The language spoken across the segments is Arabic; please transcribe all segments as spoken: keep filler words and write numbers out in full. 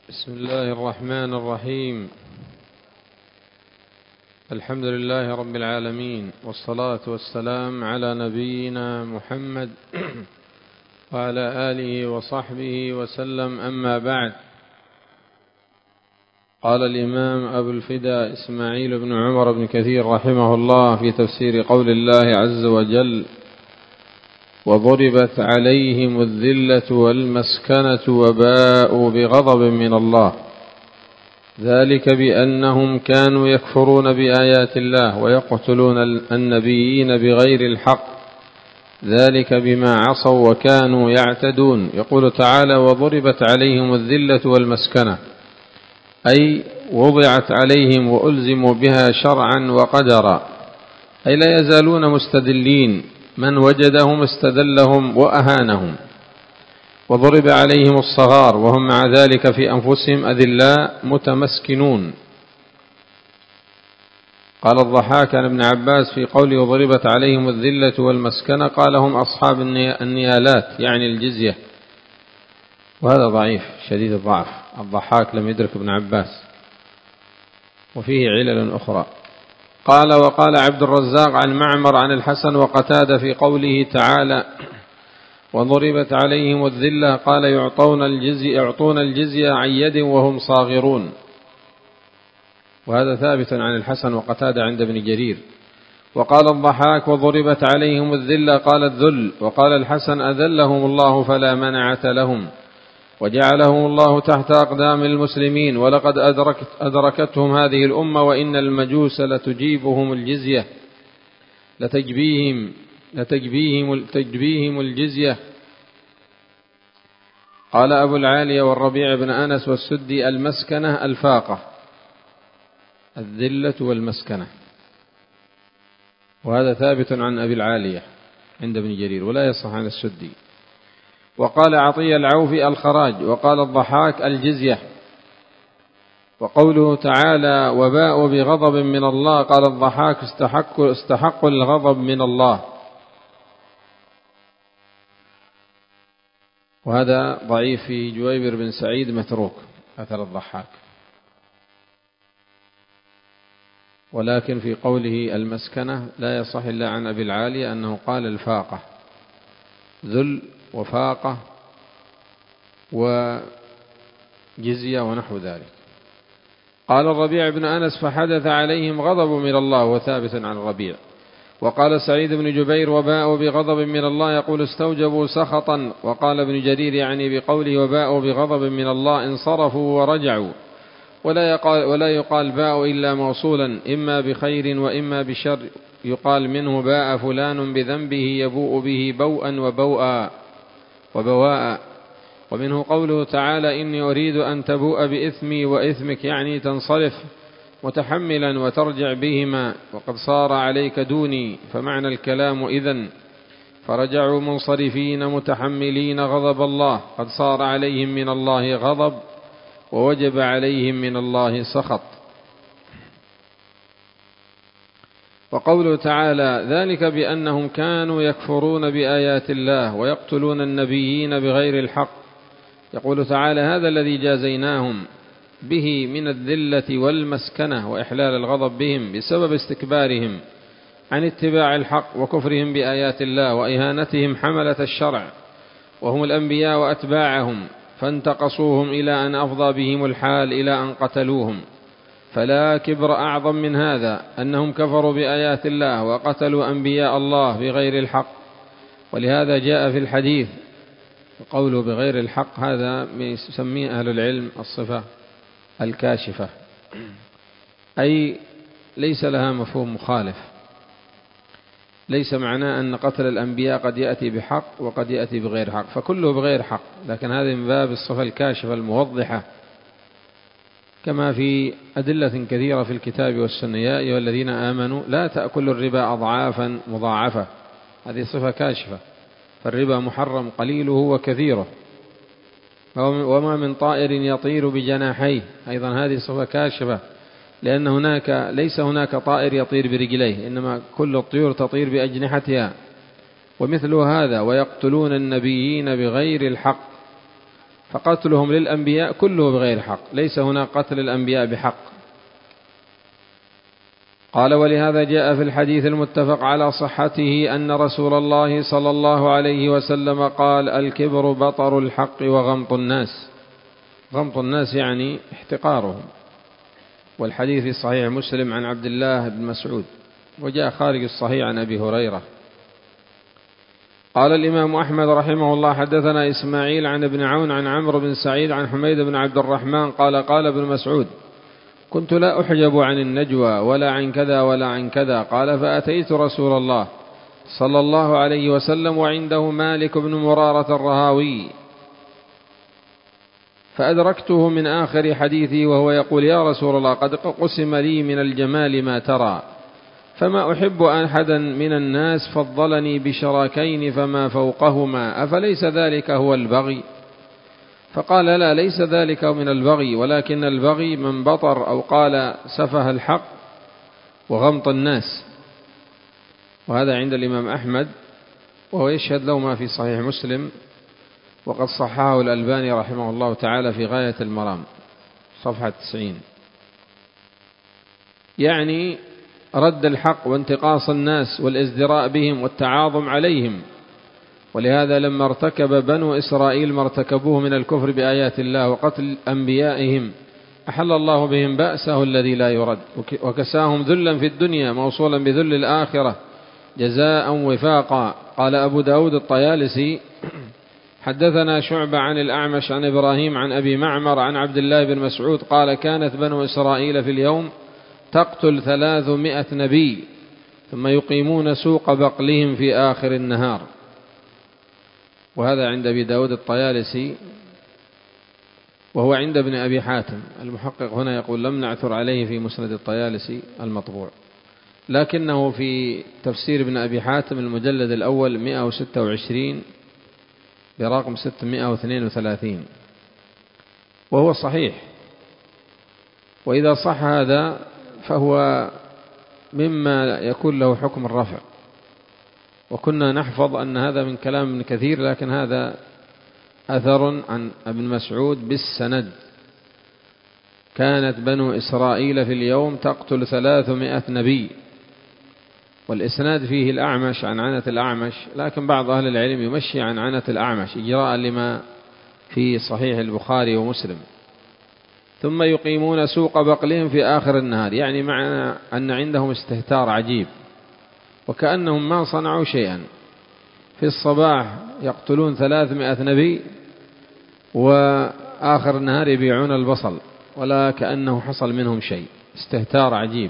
بسم الله الرحمن الرحيم. الحمد لله رب العالمين، والصلاة والسلام على نبينا محمد وعلى آله وصحبه وسلم، أما بعد. قال الإمام أبو الفداء إسماعيل بن عمر بن كثير رحمه الله في تفسير قول الله عز وجل: وضربت عليهم الذلة والمسكنة وباءوا بغضب من الله، ذلك بأنهم كانوا يكفرون بآيات الله ويقتلون النبيين بغير الحق، ذلك بما عصوا وكانوا يعتدون. يقول تعالى: وضربت عليهم الذلة والمسكنة، أي وضعت عليهم وألزموا بها شرعا وقدرا، أي لا يزالون مستدلين، من وجدهم استدلهم وأهانهم. وضرب عليهم الصغار وهم مع ذلك في أنفسهم أذلاء متمسكنون. قال الضحاك عن ابن عباس في قوله وضربت عليهم الذلة والمسكنة، قال هم أصحاب النيالات، يعني الجزية، وهذا ضعيف شديد الضعف. الضحاك لم يدرك ابن عباس، وفيه علل أخرى. قال وقال عبد الرزاق عن معمر عن الحسن وقتادة في قوله تعالى وضربت عليهم الذلة، قال يعطون الجزية, يعطون الجزية عن يد وهم صاغرون، وهذا ثابت عن الحسن وقتادة عند ابن جرير. وقال الضحاك وضربت عليهم الذلة، قال الذل. وقال الحسن أذلهم الله فلا منعة لهم، وجعلهم الله تحت أقدام المسلمين، ولقد أدركت أدركتهم هذه الأمة وإن المجوس لتجيبهم الجزية لتجبيهم لتجبيهم تجبيهم الجزية. قال أبو العالية والربيع بن أنس والسدي: المسكنة الفاقة، الذلة والمسكنة، وهذا ثابت عن أبي العالية عند ابن جرير ولا يصح عن السدي. وقال عطية العوفي الخراج. وقال الضحاك الجزية. وقوله تعالى وباءوا بغضب من الله، قال الضحاك استحقوا استحقوا الغضب من الله، وهذا ضعيف في جويبر بن سعيد متروك أثر الضحاك. ولكن في قوله المسكنة لا يصح إلا عن أبي العالية أنه قال الفاقة، ذل وفاقة وجزية ونحو ذلك. قال الربيع بن أنس فحدث عليهم غضب من الله، وثابت عن الربيع. وقال سعيد بن جبير وباءوا بغضب من الله، يقول استوجبوا سخطا. وقال ابن جرير يعني بقوله وباءوا بغضب من الله انصرفوا ورجعوا، ولا يقال, ولا يقال باء إلا موصولا إما بخير وإما بشر، يقال منه باء فلان بذنبه يبوء به بوءا وبوءا وبواء. ومنه قوله تعالى إني أريد أن تبوء بإثمي وإثمك، يعني تنصرف متحملا وترجع بهما، وقد صار عليك دوني، فمعنى الكلام إذن فرجعوا منصرفين متحملين غضب الله، قد صار عليهم من الله غضب ووجب عليهم من الله سخط. وقوله تعالى ذلك بأنهم كانوا يكفرون بآيات الله ويقتلون النبيين بغير الحق، يقول تعالى هذا الذي جازيناهم به من الذلة والمسكنة وإحلال الغضب بهم بسبب استكبارهم عن اتباع الحق وكفرهم بآيات الله وإهانتهم حملة الشرع وهم الأنبياء وأتباعهم، فانتقصوهم إلى أن أفضى بهم الحال إلى أن قتلوهم. فلا كبر أعظم من هذا أنهم كفروا بآيات الله وقتلوا أنبياء الله بغير الحق. ولهذا جاء في الحديث قوله بغير الحق، هذا يسميه أهل العلم الصفة الكاشفة، أي ليس لها مفهوم مخالف. ليس معناه أن قتل الأنبياء قد يأتي بحق وقد يأتي بغير حق، فكله بغير حق، لكن هذا من باب الصفة الكاشفة الموضحة، كما في أدلة كثيرة في الكتاب والسنة يا أيها الذين آمنوا لا تأكلوا الربا أضعافا مضاعفة، هذه صفة كاشفة، فالربا محرم قليله وكثيره. وما من طائر يطير بجناحيه، أيضا هذه صفة كاشفة، لأن هناك ليس هناك طائر يطير برجليه، إنما كل الطيور تطير بأجنحتها. ومثل هذا ويقتلون النبيين بغير الحق، فقتلهم للأنبياء كله بغير حق، ليس هنا قتل الأنبياء بحق. قال: ولهذا جاء في الحديث المتفق على صحته أن رسول الله صلى الله عليه وسلم قال: الكبر بطر الحق وغمط الناس. غمط الناس يعني احتقارهم. والحديث في صحيح مسلم عن عبد الله بن مسعود، وجاء خارج الصحيح عن أبي هريرة. قال الإمام أحمد رحمه الله: حدثنا إسماعيل عن ابن عون عن عمرو بن سعيد عن حميد بن عبد الرحمن قال: قال ابن مسعود: كنت لا أحجب عن النجوى ولا عن كذا ولا عن كذا. قال: فأتيت رسول الله صلى الله عليه وسلم وعنده مالك بن مرارة الرهاوي، فأدركته من آخر حديثي وهو يقول: يا رسول الله، قد قسم لي من الجمال ما ترى، فما أحب أحدا من الناس فضلني بشراكين فما فوقهما، أفليس ذلك هو البغي؟ فقال: لا، ليس ذلك من البغي، ولكن البغي من بطر أو قال سفه الحق وغمط الناس. وهذا عند الإمام أحمد، وهو يشهد له ما في صحيح مسلم، وقد صححه الألباني رحمه الله تعالى في غاية المرام صفحة تسعين. يعني رد الحق وانتقاص الناس والازدراء بهم والتعاظم عليهم. ولهذا لما ارتكب بنو إسرائيل ما ارتكبوه من الكفر بآيات الله وقتل أنبيائهم، أحل الله بهم بأسه الذي لا يرد، وكساهم ذلا في الدنيا موصولا بذل الآخرة جزاء وفاقا. قال أبو داود الطيالسي: حدثنا شعبة عن الأعمش عن إبراهيم عن أبي معمر عن عبد الله بن مسعود قال: كانت بنو إسرائيل في اليوم تقتل ثلاثمائة نبي ثم يقيمون سوق بقلهم في آخر النهار. وهذا عند أبي داود الطيالسي، وهو عند ابن أبي حاتم. المحقق هنا يقول: لم نعثر عليه في مسند الطيالسي المطبوع، لكنه في تفسير ابن أبي حاتم المجلد الأول مئة وستة وعشرين برقم ستمائة واثنين وثلاثين، وهو صحيح. وإذا صح هذا فهو مما يكون له حكم الرفع. وكنا نحفظ أن هذا من كلام ابن كثير، لكن هذا أثر عن ابن مسعود بالسند: كانت بنو إسرائيل في اليوم تقتل ثلاثمائة نبي. والإسناد فيه الأعمش عن عنة الأعمش، لكن بعض أهل العلم يمشي عن عنة الأعمش إجراء لما في صحيح البخاري ومسلم. ثم يقيمون سوق بقلهم في آخر النهار، يعني معنى أن عندهم استهتار عجيب، وكأنهم ما صنعوا شيئا. في الصباح يقتلون ثلاثمائة نبي، وآخر النهار يبيعون البصل، ولا كأنه حصل منهم شيء. استهتار عجيب.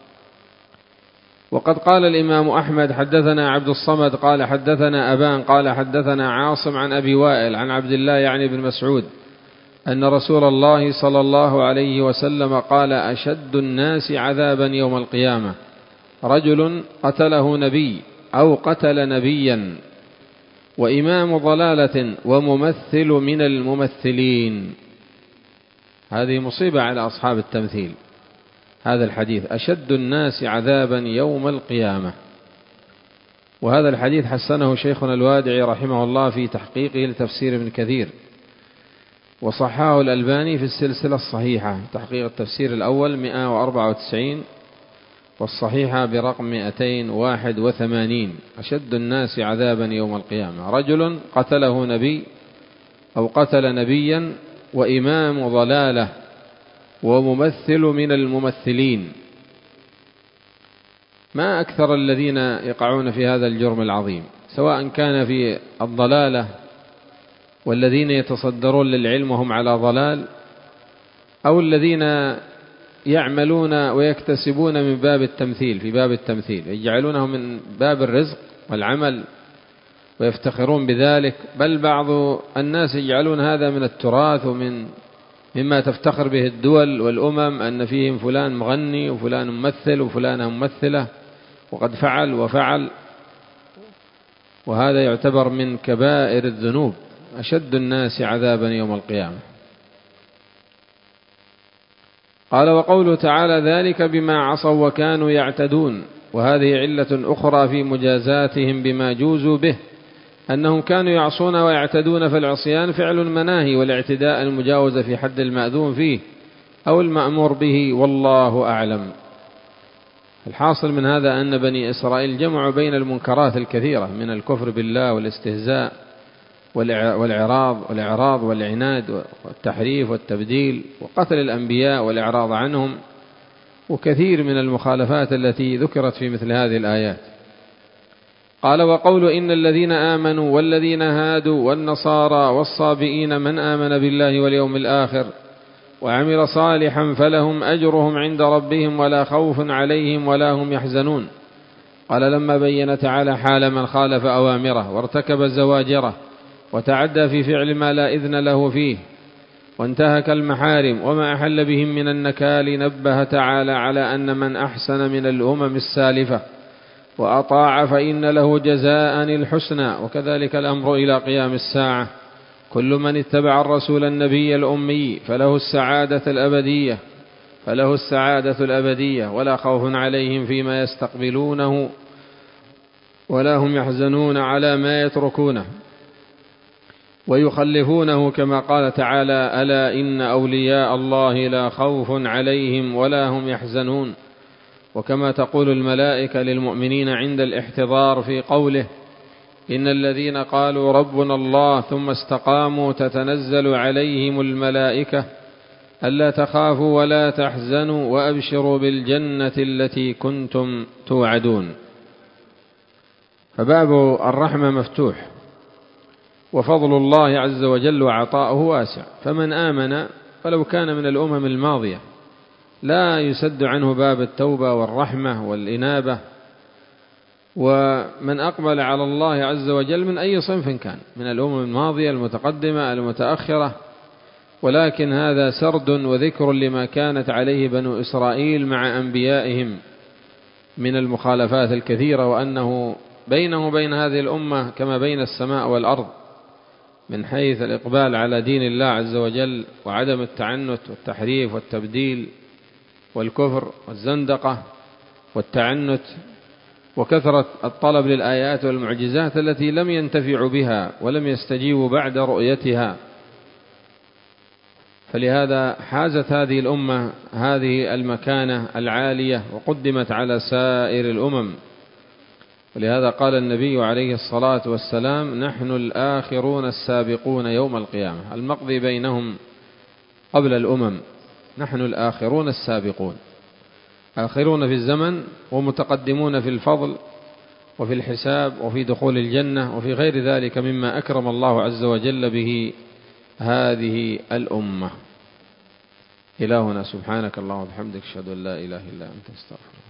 وقد قال الإمام أحمد: حدثنا عبد الصمد قال حدثنا أبان قال حدثنا عاصم عن أبي وائل عن عبد الله يعني بن مسعود أن رسول الله صلى الله عليه وسلم قال: أشد الناس عذابا يوم القيامة رجل قتله نبي أو قتل نبيا وإمام ضلالة وممثل من الممثلين. هذه مصيبة على أصحاب التمثيل. هذا الحديث: أشد الناس عذابا يوم القيامة. وهذا الحديث حسنه شيخنا الوادعي رحمه الله في تحقيقه لتفسير ابن كثير، وصححه الألباني في السلسلة الصحيحة تحقيق التفسير الأول مئة وأربعة وتسعين، والصحيحة برقم مئتين وواحد وثمانين. أشد الناس عذابا يوم القيامة رجل قتله نبي أو قتل نبيا وإمام ضلالة وممثل من الممثلين. ما أكثر الذين يقعون في هذا الجرم العظيم، سواء كان في الضلالة والذين يتصدرون للعلم وهم على ضلال، أو الذين يعملون ويكتسبون من باب التمثيل، في باب التمثيل يجعلونه من باب الرزق والعمل ويفتخرون بذلك. بل بعض الناس يجعلون هذا من التراث ومن مما تفتخر به الدول والأمم، أن فيهم فلان مغني وفلان ممثل وفلانة ممثلة وقد فعل وفعل. وهذا يعتبر من كبائر الذنوب. أشد الناس عذابا يوم القيامة. قال: وقوله تعالى: ذلك بما عصوا وكانوا يعتدون. وهذه علة أخرى في مجازاتهم بما جوزوا به، أنهم كانوا يعصون ويعتدون، فالعصيان فعل المناهي، والاعتداء المجاوزة في حد المأذون فيه أو المأمور به، والله أعلم. الحاصل من هذا أن بني إسرائيل جمعوا بين المنكرات الكثيرة من الكفر بالله والاستهزاء والإعراض والإعراض والعناد والتحريف والتبديل وقتل الأنبياء والإعراض عنهم، وكثير من المخالفات التي ذكرت في مثل هذه الآيات. قال: وقول إن الذين آمنوا والذين هادوا والنصارى والصابئين من آمن بالله واليوم الآخر وعمل صالحا فلهم أجرهم عند ربهم ولا خوف عليهم ولا هم يحزنون. قال: لما بين تعالى حال من خالف أوامره وارتكب الزواجره وتعدى في فعل ما لا إذن له فيه وانتهك المحارم وما أحل بهم من النكال، نبه تعالى على أن من أحسن من الأمم السالفة وأطاع فإن له جزاء الحسنى، وكذلك الأمر إلى قيام الساعة. كل من اتبع الرسول النبي الأمي فله السعادة الأبدية فله السعادة الأبدية ولا خوف عليهم فيما يستقبلونه ولا هم يحزنون على ما يتركونه ويخلفونه، كما قال تعالى: ألا إن أولياء الله لا خوف عليهم ولا هم يحزنون. وكما تقول الملائكة للمؤمنين عند الاحتضار في قوله: إن الذين قالوا ربنا الله ثم استقاموا تتنزل عليهم الملائكة ألا تخافوا ولا تحزنوا وأبشروا بالجنة التي كنتم توعدون. فباب الرحمة مفتوح، وفضل الله عز وجل وعطاؤه واسع، فمن آمن فلو كان من الأمم الماضية لا يسد عنه باب التوبة والرحمة والإنابة، ومن أقبل على الله عز وجل من أي صنف كان من الأمم الماضية المتقدمة المتأخرة. ولكن هذا سرد وذكر لما كانت عليه بنو إسرائيل مع أنبيائهم من المخالفات الكثيرة، وأنه بينه وبين هذه الأمة كما بين السماء والأرض من حيث الإقبال على دين الله عز وجل وعدم التعنت والتحريف والتبديل والكفر والزندقة والتعنت، وكثرة الطلب للآيات والمعجزات التي لم ينتفعوا بها ولم يستجيبوا بعد رؤيتها. فلهذا حازت هذه الأمة هذه المكانة العالية وقدمت على سائر الأمم. ولهذا قال النبي عليه الصلاة والسلام: نحن الآخرون السابقون يوم القيامة، المقضي بينهم قبل الأمم، نحن الآخرون السابقون، آخرون في الزمن ومتقدمون في الفضل وفي الحساب وفي دخول الجنة وفي غير ذلك مما أكرم الله عز وجل به هذه الأمة. إلهنا سبحانك اللهم وبحمدك، أشهد أن لا إله إلا أنت، استغفرك.